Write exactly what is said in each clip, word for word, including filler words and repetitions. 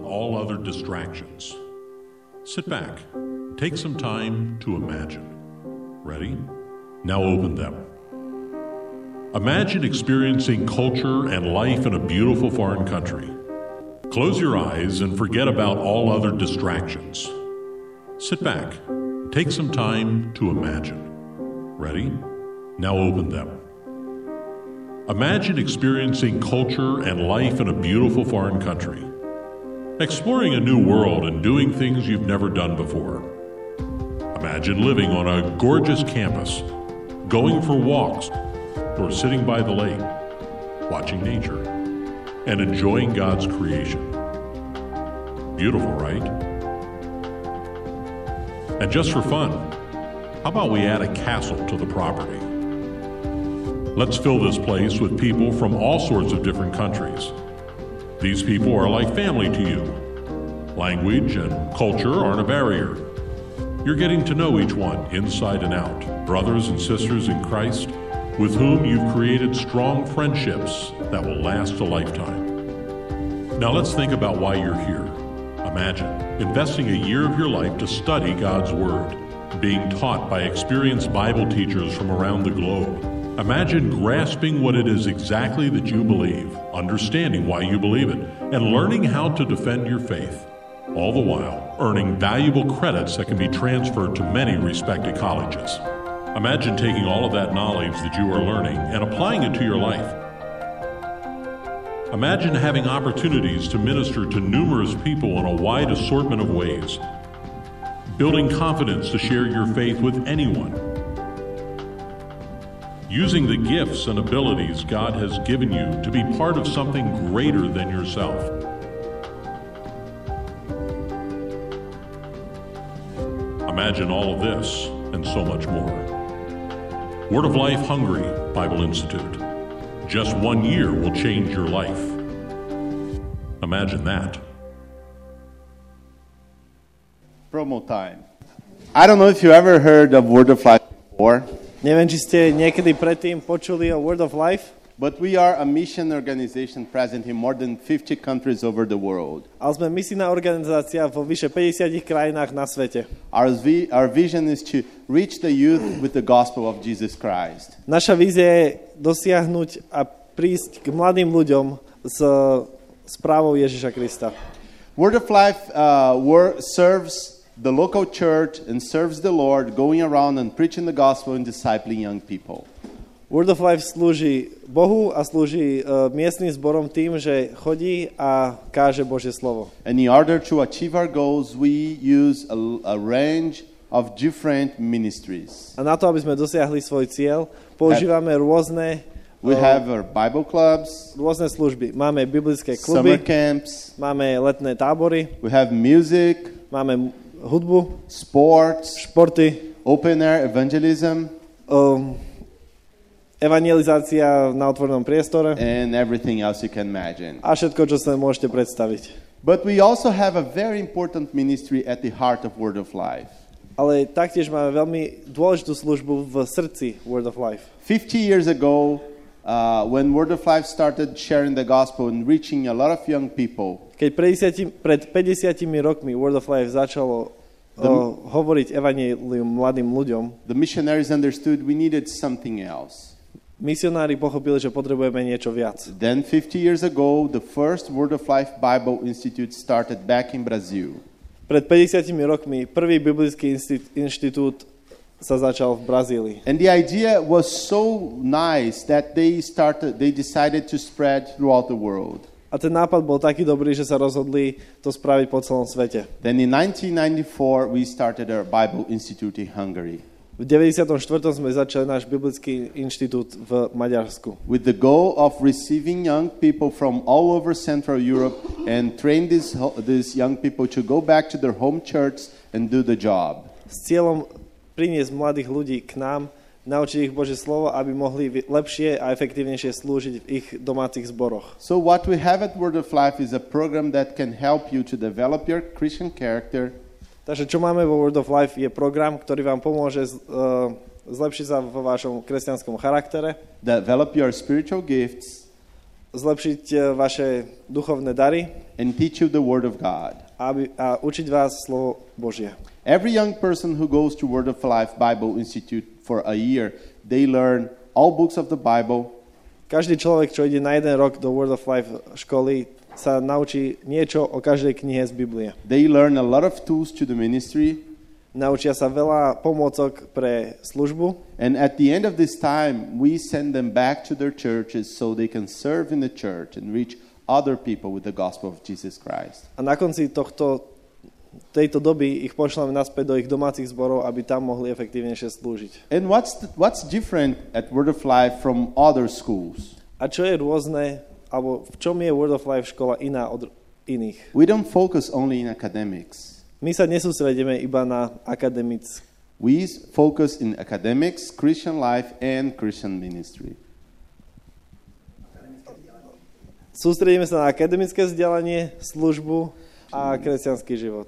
about all other distractions. Sit back. Take some time to imagine. Ready? Now open them. Imagine experiencing culture and life in a beautiful foreign country. Close your eyes and forget about all other distractions. Sit back. Take some time to imagine. Ready? Now open them. Imagine experiencing culture and life in a beautiful foreign country. Exploring a new world and doing things you've never done before. Imagine living on a gorgeous campus, going for walks, or sitting by the lake, watching nature, and enjoying God's creation. Beautiful, right? And just for fun, how about we add a castle to the property? Let's fill this place with people from all sorts of different countries. These people are like family to you. Language and culture aren't a barrier. You're getting to know each one inside and out, brothers and sisters in Christ, with whom you've created strong friendships that will last a lifetime. Now let's think about why you're here. Imagine investing a year of your life to study God's Word, being taught by experienced Bible teachers from around the globe. Imagine grasping what it is exactly that you believe, understanding why you believe it, and learning how to defend your faith, all the while earning valuable credits that can be transferred to many respected colleges. Imagine taking all of that knowledge that you are learning and applying it to your life. Imagine having opportunities to minister to numerous people in a wide assortment of ways, building confidence to share your faith with anyone, using the gifts and abilities God has given you to be part of something greater than yourself. Imagine all of this and so much more. Word of Life Hungary Bible Institute. Just one year will change your life. Imagine that. Promo time. I don't know if you ever heard of Word of Life before. Neviem, či ste niekedy predtým počuli o Word of Life. But we are a mission organization present in more than fifty countries over the world. Ale sme misijná organizácia vo vyše päťdesiatich krajinách na svete. Our, vi- our vision is to reach the youth with the gospel of Jesus Christ. Naša vízia je dosiahnuť a prísť k mladým ľuďom s správou Ježiša Krista. Word of Life uh, wor- serves the local church and serves the Lord, going around and preaching the gospel and discipling young people. Word of Life slúži Bohu a slúži uh, miestnym zborom tým, že chodí a káže Božie slovo. And in order to achieve our goals, we use a, a range of different ministries. A na to, aby sme dosiahli svoj cieľ, používame rôzne We uh, have our Bible clubs, rôzne služby. Máme biblické summer kluby, camps, máme letné tábory, we have music, máme hudbu, sports, športy, open air evangelism, um, evangelizácia na otvorenom priestore and everything else you can imagine. a všetko, čo sa môžete predstaviť. But we also have a very important ministry at the heart of Word of Life. Ale taktiež máme veľmi dôležitú službu v srdci Word of Life. Fifty years ago, uh, when Word of Life started sharing the gospel and reaching a lot of young people, Keď pred päťdesiatimi rokmi Word of Life začalo The, uh, hovoriť evanjelium mladým ľuďom, the missionaries understood we needed something else. misionári pochopili, že potrebujeme niečo viac. Then fifty years ago, the first Word of Life Bible Institute started back in Brazil. Pred päťdesiatimi rokmi prvý biblický inštitút sa začal v Brazílii. And the idea was so nice that they started they decided to spread throughout the world. A ten nápad bol taký dobrý, že sa rozhodli to spraviť po celom svete. Then in nineteen ninety-four we started our Bible Institute in Hungary. V deväťdesiatom štvrtom sme začali náš biblický inštitút v Maďarsku. With the goal of receiving young people from all over Central Europe and train these these young people to go back to their home church and do the job. S cieľom priniesť mladých ľudí k nám, naučiť ich Božie slovo, aby mohli lepšie a efektívnejšie slúžiť v ich domácich zboroch. So what we have at Word of Life is a program that can help you to develop your Christian character. Takže čo máme vo Word of Life je program, ktorý vám pomôže uh, zlepšiť sa vo vašom kresťanskom charaktere, develop your spiritual gifts, zlepšiť uh, vaše duchovné dary and teach you the Word of God. Aby, a učiť vás slovo Božie. Every young person who goes to Word of Life Bible Institute for a year, they learn all books of the Bible. Každý človek, čo ide na jeden rok do Word of Life školy, sa naučí niečo o každej knihe z Biblie. They learn a lot of tools to the ministry. Naučia sa veľa pomôcok pre službu. And at the end of this time, we send them back to their churches so they can serve in the church and reach other people with the gospel of Jesus Christ. A na konci tohto, tejto doby ich pošleme naspäť do ich domácich zborov, aby tam mohli efektívnejšie slúžiť. And what's the, what's different at Word of Life from other schools? A čo je rôzne, alebo v čom je Word of Life škola iná od iných? We don't focus only in academics. My sa nesústredíme iba na akademický. We focus in academics, Christian life, and Christian ministry. Sústredíme sa na akademické vzdelanie, službu a kresťanský život.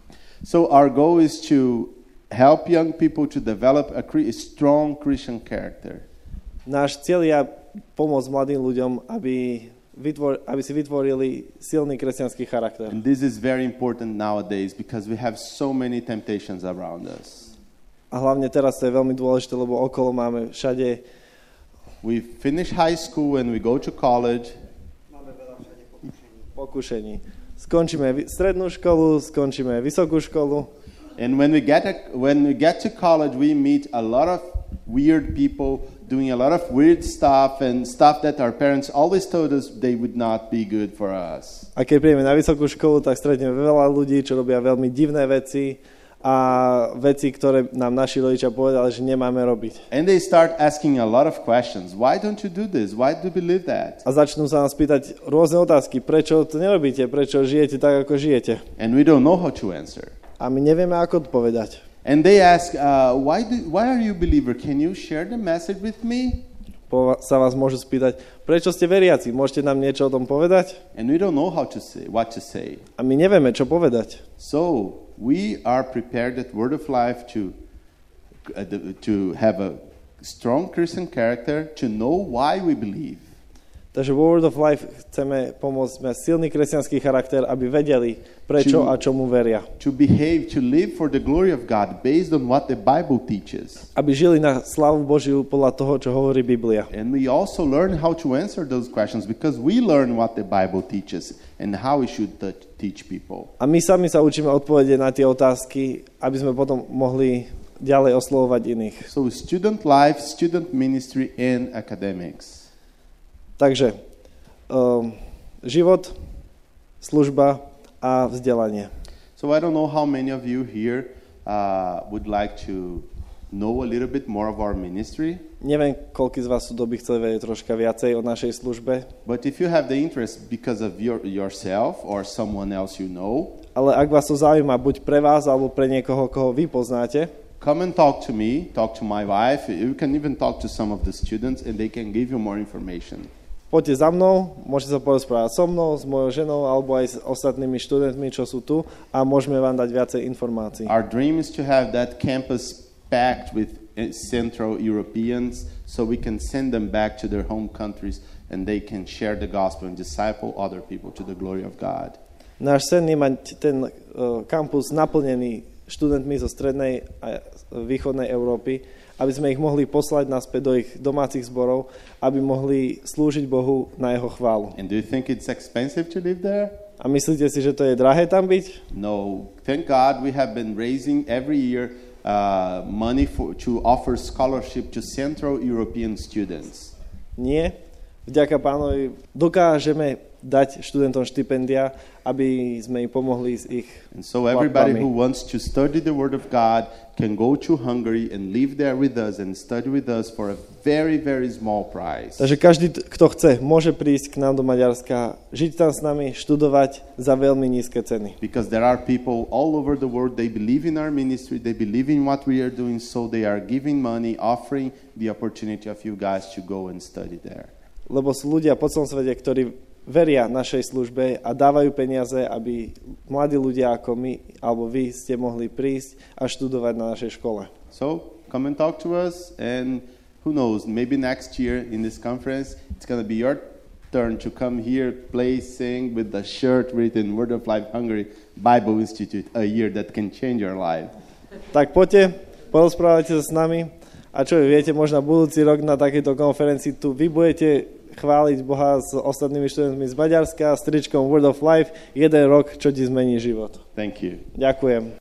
So our goal is to help young people to develop a, a strong Christian character. Náš cieľ je pomôcť mladým ľuďom, aby, vytvor, aby si vytvorili silný kresťanský charakter. And this is very important nowadays because we have so many temptations around us. A hlavne teraz to je veľmi dôležité, lebo okolo máme všade. We finish high school and we go to college. Máme veľa všade pokušení. Skončíme strednú školu, skončíme vysokú školu. And when we get a, when we get to college, we meet a lot of weird people doing a lot of weird stuff and stuff that our parents always told us they would not be good for us. A keď prídeme na vysokú školu, tak stretneme veľa ľudí, čo robia veľmi divné veci a veci, ktoré nám naši rodičia povedali, že nemáme robiť. And they start asking a lot of questions. Why don't you do this? Why do you believe that? A začnú sa nás pýtať rôzne otázky. Prečo to nerobíte? Prečo žijete tak, ako žijete? And we don't know how to answer. A my nevieme, ako odpovedať. And they ask, uh, why, do, why are you a believer? Can you share the message with me? Po, sa vás môžu spýtať, prečo ste veriaci? Môžete nám niečo o tom povedať? And we don't know how to say, what to say. A my nevieme, čo povedať. So we are prepared at Word of Life to, uh, to have a strong Christian character, to know why we believe. Takže vo Word of Life chceme pomôcť mať silný kresťanský charakter, aby vedeli, prečo To- a čomu veria. To behave, to live for the glory of God based on what the Bible teaches. Aby žili na slávu Božiu podľa toho, čo hovorí Biblia. And we also learn how to answer those questions because we learn what the Bible teaches and how we should t- teach people. A my sami sa učíme odpovedať na tie otázky, aby sme potom mohli ďalej oslovovať iných. So student life, student ministry, and academics. Takže um, život, služba a vzdelanie. So I don't know how many of you here uh, would like to know a little bit more of our ministry. Neviem, koľko z vás sú doby chceli vedieť troška viacej o našej službe, But if you have the interest because of your, yourself or someone else you know, ale ak vás to zaujíma buď pre vás, alebo pre niekoho, koho vy poznáte, come and talk to me, talk to my wife. You can even talk to some of the students and they can give you more information. poďte za mnou, môžete sa porozprávať so mnou, s mojou ženou, alebo aj s ostatnými študentmi, čo sú tu a môžeme vám dať viacej informácií. Our dream is to have that campus packed with uh, Central Europeans so we can send them back to their home countries and they can share the gospel and disciple other people to the glory of God. Náš sen je mať ten uh, kampus naplnený študentmi zo strednej a východnej Európy, aby sme ich mohli poslať naspäť do ich domácich zborov, aby mohli slúžiť Bohu na jeho chválu. And do you think it's expensive to live there? A myslíte si, že to je drahé tam byť? No. Thank God we have been raising every year uh, money for, to offer scholarship to Central European students. Nie. Vďaka Pánovi dokážeme dať študentom štipendia, aby sme im pomohli s ich And so everybody platbami. who wants to study the Word of God can go to Hungary and live there with us and study with us for a very, very small price. Takže každý, kto chce, môže prísť k nám do Maďarska, žiť tam s nami, študovať za veľmi nízke ceny. Because there are people all over the world, they believe in our ministry, they believe in what we are doing, so they are giving money, offering the opportunity of you guys to go and study there. Lebo sú ľudia po celom svete, ktorí veria našej službe a dávajú peniaze, aby mladí ľudia ako my alebo vy ste mohli prísť a študovať na našej škole. So come and talk to us, and who knows, maybe next year in this conference, it's going to be your turn to come here, play, sing with the shirt written Word of Life Hungary Bible Institute, a year that can change your life. Tak poďte, porozprávajte sa s nami a čo vy viete, možno budúci rok na takejto konferencii tu vy budete chváliť Boha s ostatnými študentmi z Maďarska s tričkom Word of Life, jeden rok, čo ti zmení život. Thank you. Ďakujem.